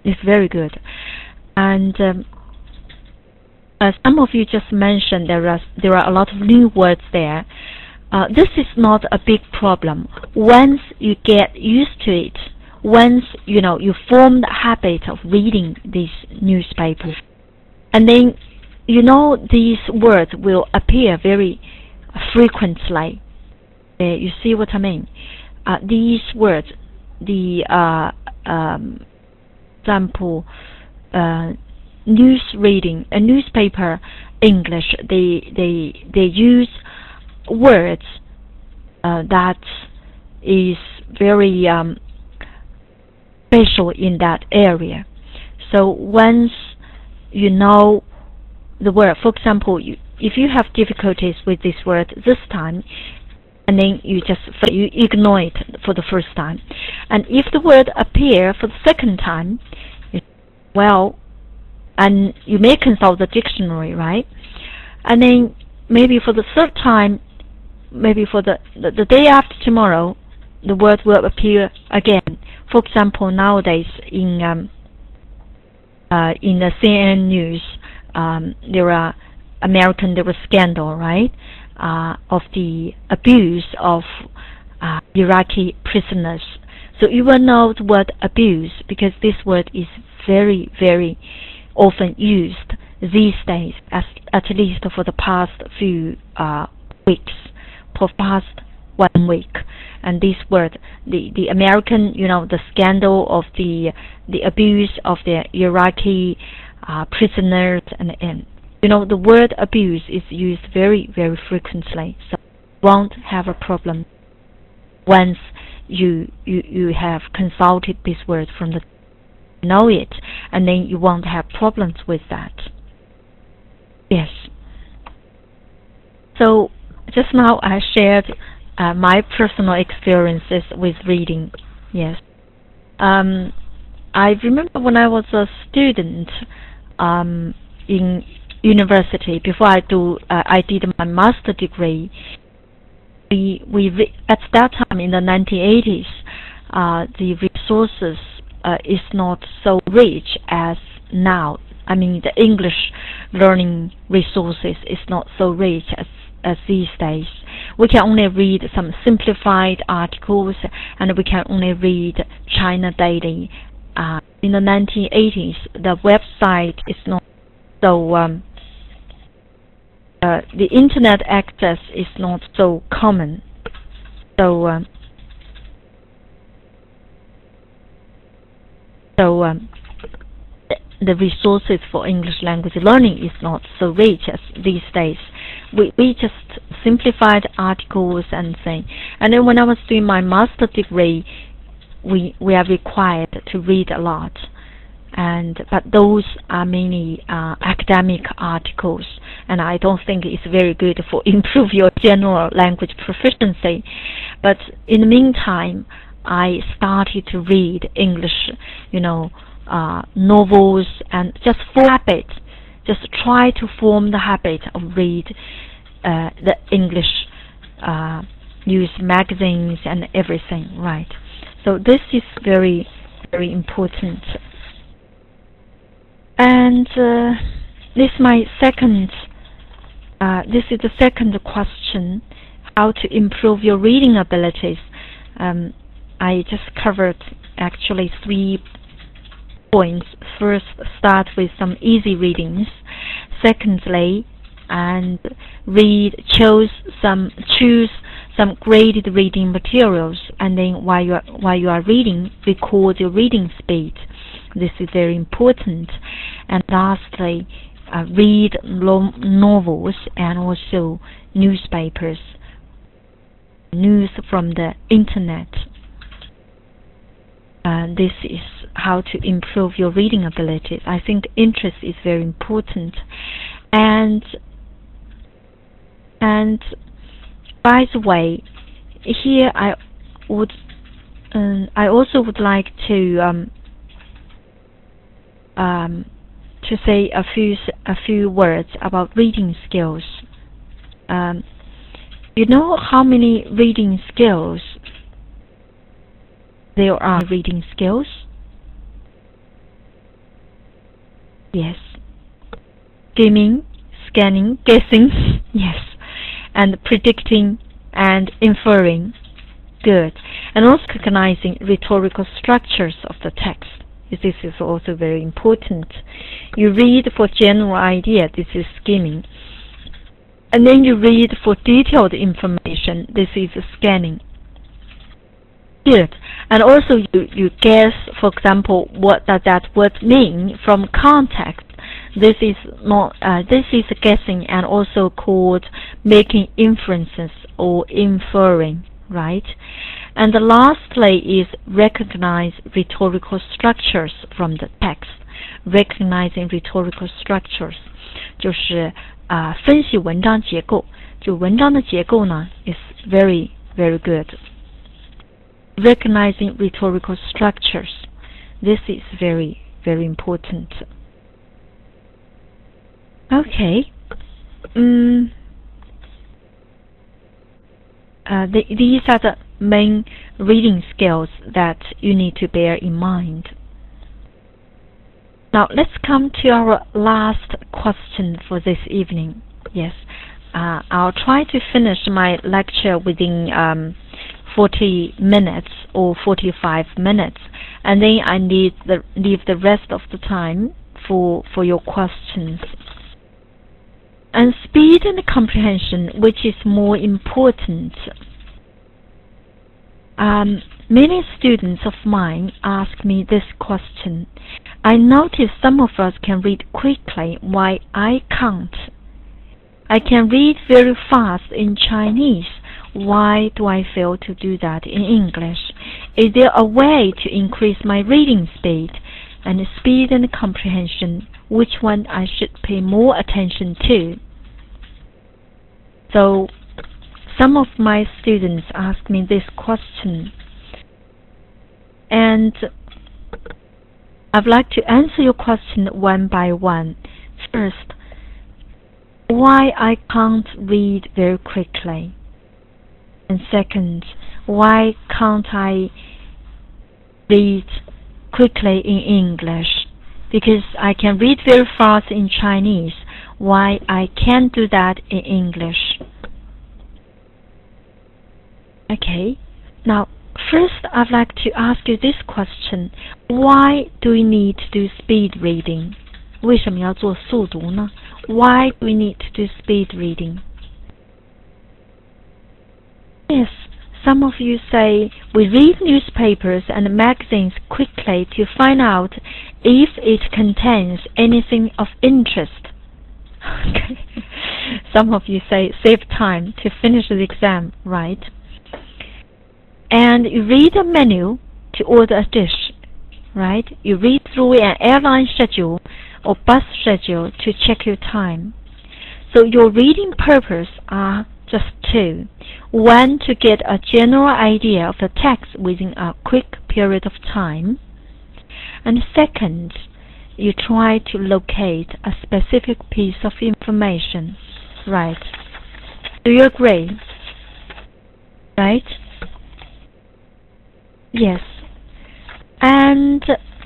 It's very good. And some of you just mentioned there are a lot of new words there. This is not a big problem. Once you get used to it, once you form the habit of reading these newspapers, and then these words will appear very frequently. You see what I mean? These words, the example, news reading, a newspaper English, they use words that is very special in that area. So once you know the word, for example, if you have difficulties with this word this time, and then you ignore it for the first time, and if the word appear for the second time, and you may consult the dictionary, right? And then maybe for the third time, maybe for the day after tomorrow, the word will appear again. For example, nowadays in the CNN news, there was scandal, right, of the abuse of Iraqi prisoners. So you will know the word abuse because this word is very, very often used these days, at least for the past few weeks, for past 1 week. And this word, the American, the scandal of the abuse of the Iraqi prisoners, and the word abuse is used very, very frequently. So you won't have a problem once you have consulted this word from the know it, and then you won't have problems with that. Yes. So just now I shared my personal experiences with reading. Yes. I remember when I was a student in university, before I did my master degree, we at that time in the 1980s, the resources is not so rich as now. I mean, the English learning resources is not so rich as these days. We can only read some simplified articles, and we can only read China Daily. In the 1980s, the website is not so. The internet access is not so common. So the resources for English language learning is not so rich as these days. We just simplified articles and things. And then when I was doing my master degree, we are required to read a lot. But those are mainly academic articles, and I don't think it's very good for improve your general language proficiency. But in the meantime, I started to read English, novels, and just for habit, just try to form the habit of read the English news magazines and everything, right? So this is very, very important. And this is my second. This is the second question: how to improve your reading abilities. I just covered actually 3 points. First, start with some easy readings. Secondly, and choose some graded reading materials, and then while you are reading, record your reading speed. This is very important. And lastly, read long novels and also newspapers, news from the internet. This is how to improve your reading abilities. I think interest is very important. And by the way, here I also would like to say a few words about reading skills. You know how many reading skills there are? Reading skills? Yes. Skimming, scanning, guessing. Yes. And predicting and inferring. Good. And also recognizing rhetorical structures of the text. This is also very important. You read for general idea. This is skimming. And then you read for detailed information. This is scanning. Good. And also you guess, for example, what does that word mean from context. This is not. This is guessing and also called making inferences or inferring, right? And lastly is recognize rhetorical structures from the text. Recognizing rhetorical structures 就是分析文章结构。就文章的结构呢 is very very good. Recognizing rhetorical structures. This is very very important. Okay. These are the main reading skills that you need to bear in mind. Now let's come to our last question for this evening. Yes, I'll try to finish my lecture within 40 minutes or 45 minutes, and then I need leave the rest of the time for your questions. And speed and comprehension, which is more important? Many students of mine ask me this question. I notice some of us can read quickly while I can't. I can read very fast in Chinese. Why do I fail to do that in English? Is there a way to increase my reading speed? And speed and comprehension, which one I should pay more attention to? So some of my students ask me this question, and I'd like to answer your question one by one. First, why I can't read very quickly, and second, why can't I read quickly in English? Because I can read very fast in Chinese. Why I can't do that in English? Okay. Now, first I'd like to ask you this question. Why do we need to do speed reading? 为什么要做速读呢? Why do we need to do speed reading? Yes, some of you say we read newspapers and magazines quickly to find out if it contains anything of interest. Okay. Some of you say save time to finish the exam, right? And you read a menu to order a dish, right? You read through an airline schedule or bus schedule to check your time. So your reading purpose are just two. One, to get a general idea of the text within a quick period of time. And second, you try to locate a specific piece of information. Right. Do you agree? Right? Yes. And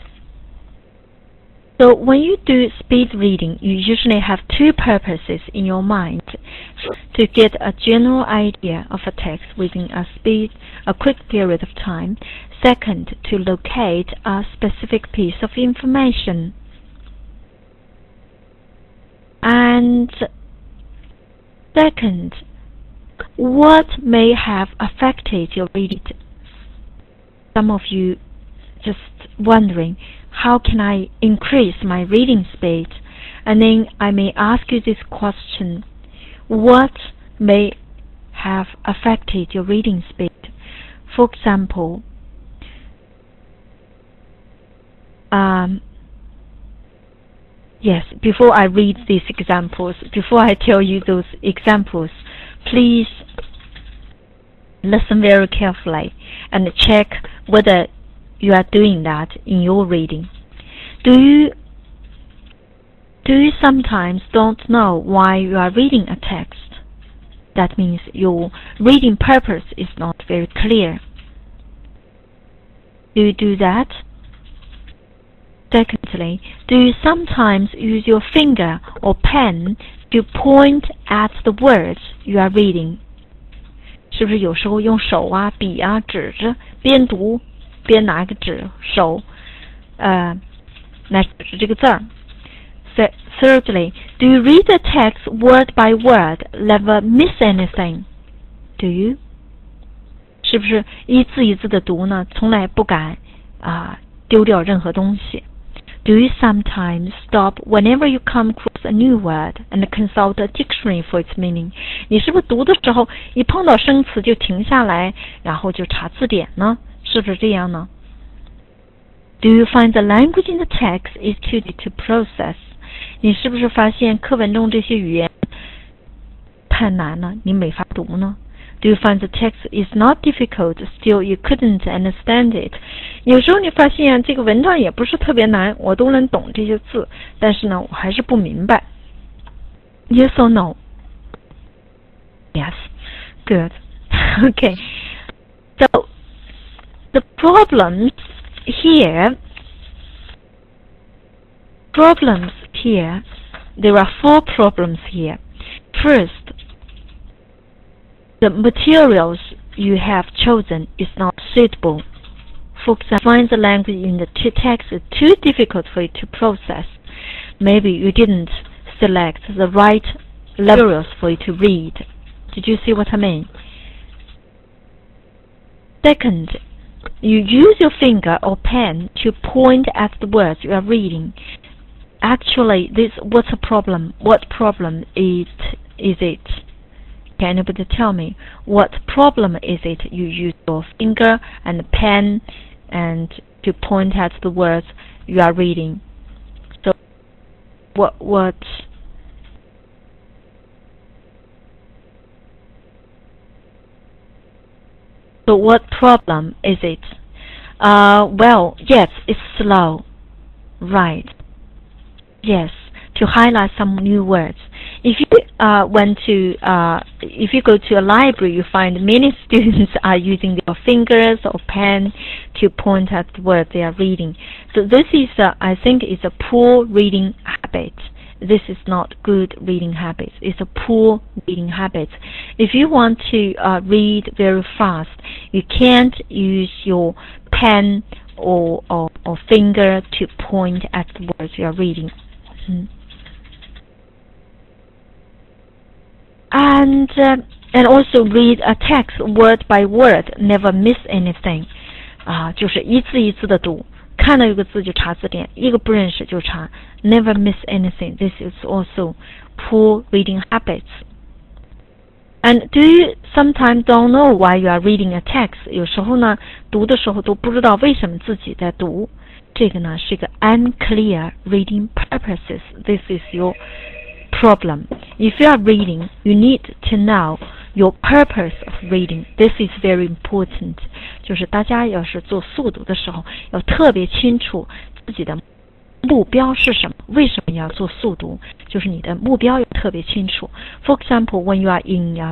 so when you do speed reading, you usually have two purposes in your mind. To get a general idea of a text within a quick period of time. Second, to locate a specific piece of information. And second, what may have affected your reading? Some of you just wondering, how can I increase my reading speed? And then I may ask you this question, what may have affected your reading speed? For example, yes, before I read these examples, before I tell you those examples, please listen very carefully and check whether you are doing that in your reading. Do you sometimes don't know why you are reading a text? That means your reading purpose is not very clear. Do you do that? Secondly, do you sometimes use your finger or pen to point at the words you are reading? 是不是有时候用手啊、笔啊指着边读边拿个指手来指这个字儿。Thirdly, do you read the text word by word, never miss anything? Do you? 是不是一字一字的读呢？从来不敢丢掉任何东西。Do you sometimes stop whenever you come across a new word and consult a dictionary for its meaning? 你是不是读的时候一碰到生词就停下来，然后就查字典呢？是不是这样呢？ Do you find the language in the text is too deep to process? 你是不是发现课文中这些语言太难了，你没法读呢？ Do you find the text is not difficult, still you couldn't understand it? 有时候你发现这个文章也不是特别难，我都能懂这些字，但是呢，我还是不明白。Yes or no? Yes. Good. Okay. So, the problems here, there are 4 problems here. First, the materials you have chosen is not suitable. For example, find the language in the text is too difficult for you to process. Maybe you didn't select the right materials for you to read. Did you see what I mean? Second, you use your finger or pen to point at the words you are reading. Actually, what's a problem? What problem is it? Can anybody tell me what problem is it? You use your finger and pen and to point at the words you are reading. So what problem is it? Well, yes, it's slow. Right. Yes, to highlight some new words. If you if you go to a library, you find many students are using their fingers or pen to point at the words they are reading. So this is, I think, is a poor reading habit. This is not good reading habits. It's a poor reading habit. If you want to read very fast, you can't use your pen or finger to point at the words you are reading. And also read a text word by word, never miss anything. 就是一字一字的读，看到一个字就查字典，一个不认识就查。Never miss anything. This is also poor reading habits. And do you sometimes don't know why you are reading a text? 有时候呢，读的时候都不知道为什么自己在读。这个呢是一个 unclear reading purposes. This is your problem. If you are reading, you need to know your purpose of reading. This is very important. 就是大家要是做速读的时候，要特别清楚自己的目标是什么，为什么要做速读？就是你的目标要特别清楚。For example, when you are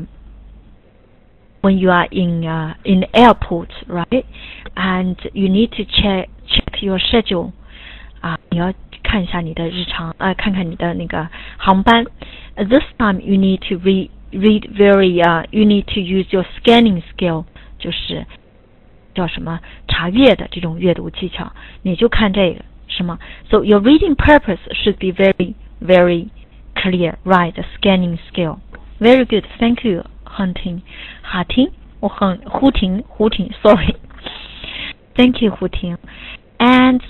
in the airport, right? And you need to check your schedule. 你要看一下你的日常，看看你的那个航班。This time you need to read very, you need to use your scanning skill. 就是叫什么查阅的这种阅读技巧，你就看这个。是吗？ So your reading purpose should be very, very clear, right? The scanning skill. Very good. Thank you, Hunting. 哈婷，我很胡婷 sorry. Thank you, 胡婷. And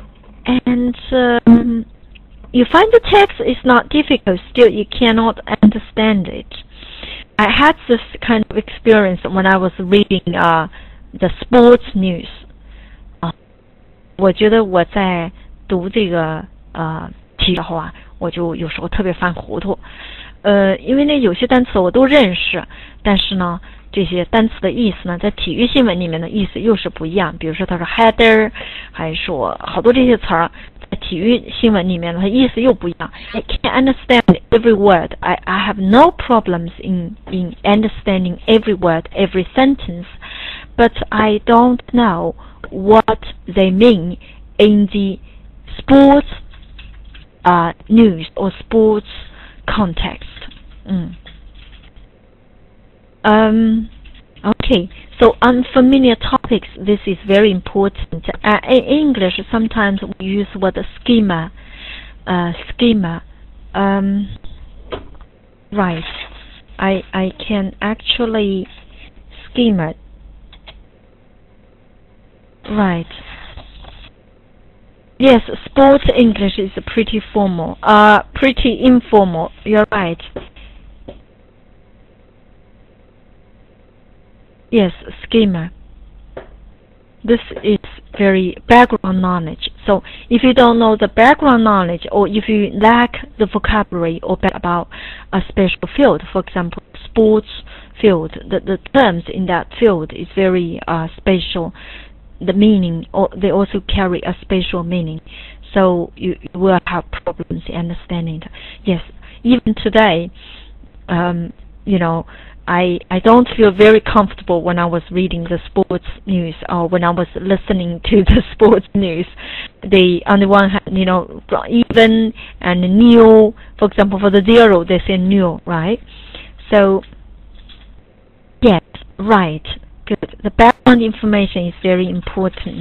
you find the text is not difficult, still you cannot understand it. I had this kind of experience when I was reading the sports news. 我觉得我在读这个题的时候啊，我就有时候特别犯糊涂，因为呢有些单词我都认识，但是呢这些单词的意思呢，在体育新闻里面的意思又是不一样。比如说他说 header， 还说好多这些词儿，在体育新闻里面它意思又不一样。I can't understand every word. I have no problems in understanding every word, every sentence, but I don't know what they mean in the sports news or sports context. Okay, so unfamiliar topics, this is very important. In English, sometimes we use the word schema. Right, I can actually schema. Right. Yes, sports English is pretty formal, pretty informal. You're right. Yes, schema. This is very background knowledge. So if you don't know the background knowledge, or if you lack the vocabulary or about a special field, for example, sports field, the terms in that field is very special. The meaning, or they also carry a special meaning. So you will have problems in understanding it. Yes, even today, you know, I don't feel very comfortable when I was reading the sports news or when I was listening to the sports news. They, on the one hand, you know, even and new, for example, for the zero, they say new, right? So, yes, right, good. The background information is very important.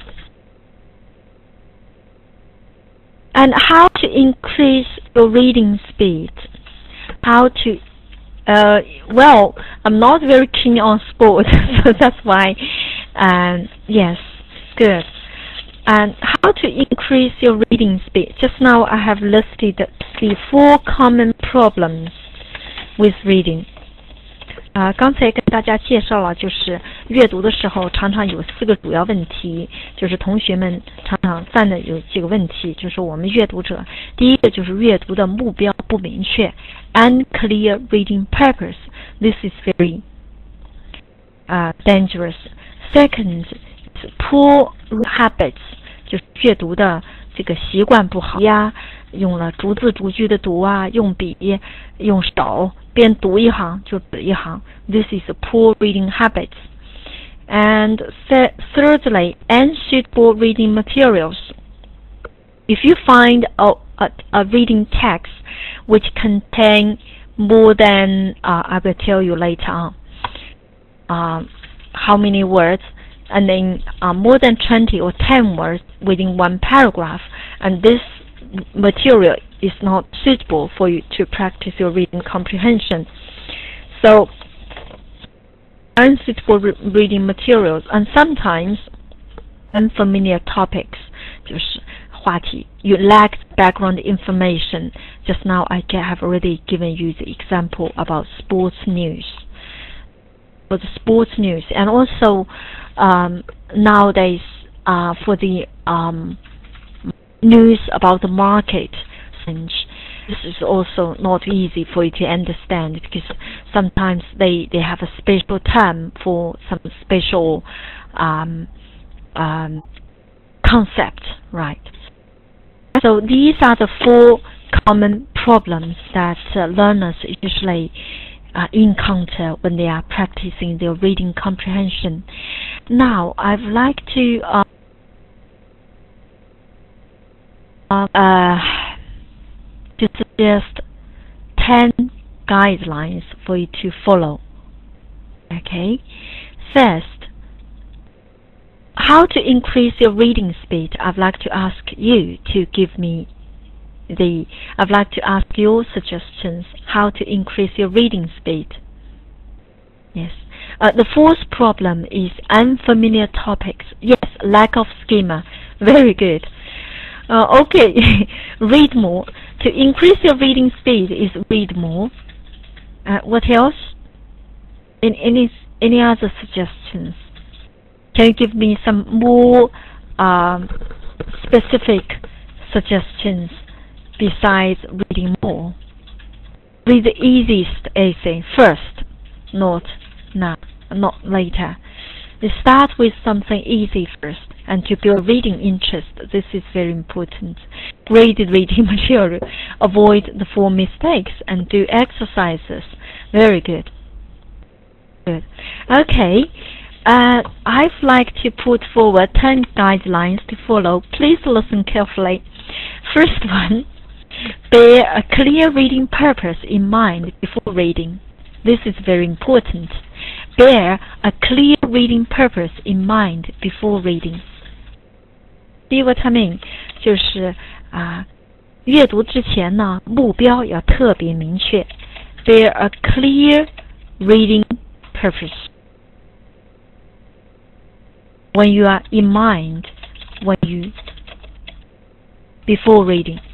And how to increase your reading speed? How to well, I'm not very keen on sports, so that's why, yes, good. And how to increase your reading speed? Just now I have listed the 4 common problems with reading. 刚才跟大家介绍了，就是阅读的时候常常有4个主要问题，就是同学们常常犯的有几个问题，就是我们阅读者，第一个就是阅读的目标不明确 ，unclear reading purpose. This is very dangerous. Second, poor habits. 就是阅读的这个习惯不好呀，用了逐字逐句的读啊，用笔用手边读一行就指一行。This is a poor reading habit. And thirdly, unsuitable reading materials. If you find a reading text which contain more than I will tell you later on how many words, and then more than 20 or 10 words within one paragraph, and this material is not suitable for you to practice your reading comprehension. So, unsuitable reading materials, and sometimes unfamiliar topics, 就是话题, you lack background information. Just now I have already given you the example about sports news. For the sports news, and also nowadays for the news about the market, this is also not easy for you to understand, because sometimes they have a special term for some special concept, right? So these are the 4 common problems that learners usually encounter when they are practicing their reading comprehension. Now, I'd like to suggest 10 guidelines for you to follow. Okay, first, how to increase your reading speed? I'd like to ask you to give me I'd like to ask your suggestions how to increase your reading speed. Yes. The 4th problem is unfamiliar topics. Yes, lack of schema. Very good. Okay, read more. To increase your reading speed is read more. What else? Any other suggestions? Can you give me some more specific suggestions besides reading more? Read the easiest essay first, not later. You start with something easy first, and to build reading interest. This is very important. Grade reading material. Avoid the 4 mistakes and do exercises. Very good. Good. Okay. I'd like to put forward 10 guidelines to follow. Please listen carefully. first one, bear a clear reading purpose in mind before reading. This is very important. Bear a clear reading purpose in mind before reading. 第一个他们就是阅读之前呢，目标要特别明确。Bear a clear reading purpose when you are in mind before reading.